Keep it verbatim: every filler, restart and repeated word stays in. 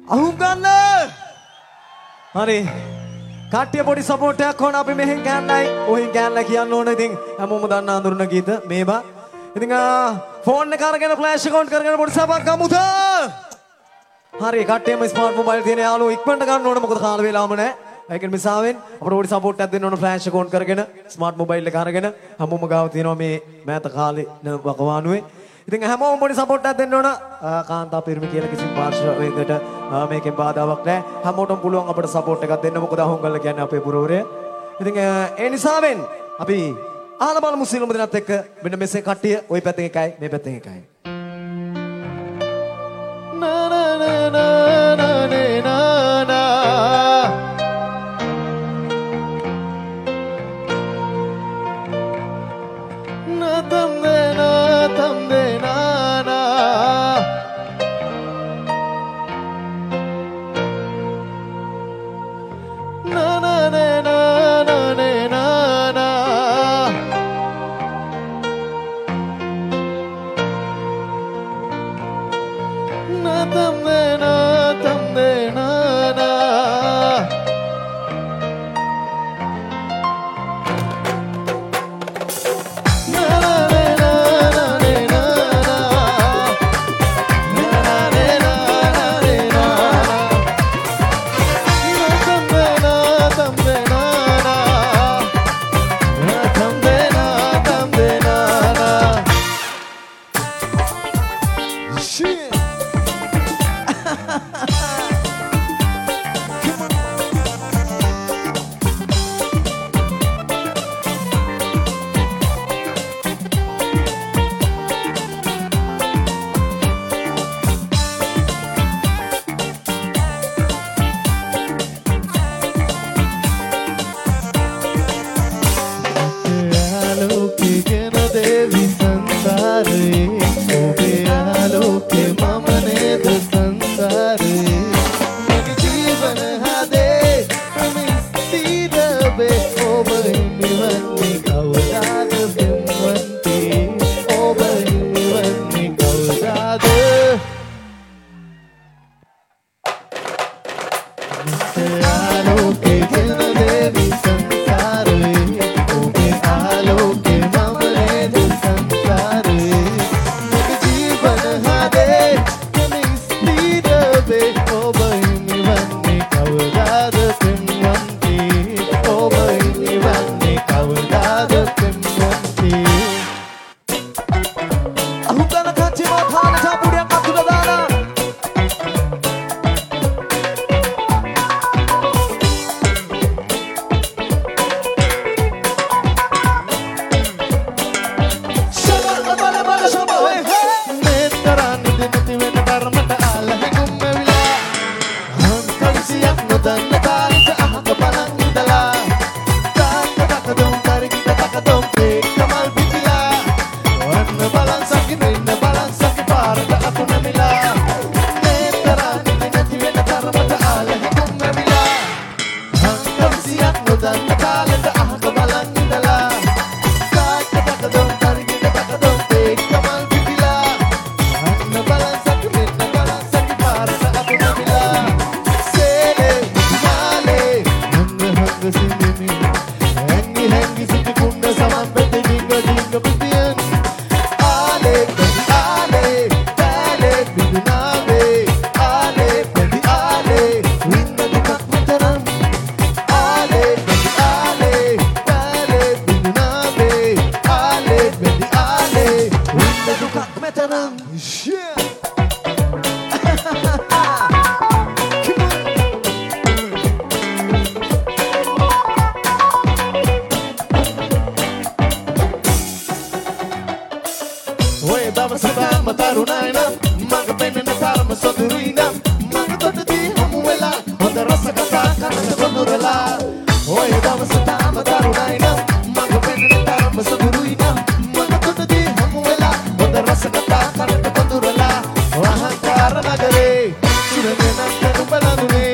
අහු ගන්න. හරි. කට්ටිය පොඩි සපෝට් එකක් ඕන අපි මෙහෙන් ගන්නයි. ඔහින් ගන්න කියන්න ඕන. ඉතින් හැමෝම දන්න අඳුරන ගීත මේවා. ඉතින් ෆෝන් එක අරගෙන ෆ්ලෑෂ් account කරගෙන පොඩි සබක් ගමුද? හරි කට්ටියම ස්මාර්ට් මොබයිල් තියෙන යාළුවෝ ඉක්මනට ගන්න ඕන මොකද කාල වේලාවම නැහැ. ඒකෙන් මිසාවෙන් අපිට පොඩි සපෝට් එකක් දෙන්න ඕන ෆ්ලෑෂ් account කරගෙන ස්මාර්ට් මොබයිල් එක අරගෙන හැමෝම ගාව තියෙනවා මේ මෑත කාලේ වකවානුවේ. ඉතින් හැමෝම පොඩි සපෝට් එකක් දෙන්න ඕන. කාන්තා පිරිමි කියලා කිසිම පාර්ශ්වයකට මේකෙන් බාධාවක් නැහැ. හැමෝටම පුළුවන් අපිට සපෝට් එකක් දෙන්න. මොකද අහුම්ගල්ල කියන්නේ අපේ පුරවරය. ඉතින් ඒ නිසාවෙන් අපි ආල බලමු සිළුම දෙනත් එක්ක මෙන්න මෙසේ කට්ටිය ওই පැත්තෙන් එකයි මේ පැත්තෙන් එකයි. නා නා නා නා නා නා natam de natam de nana nana ne nana ne nana natam de natam de nana Karena gare, sudah menang dan balanu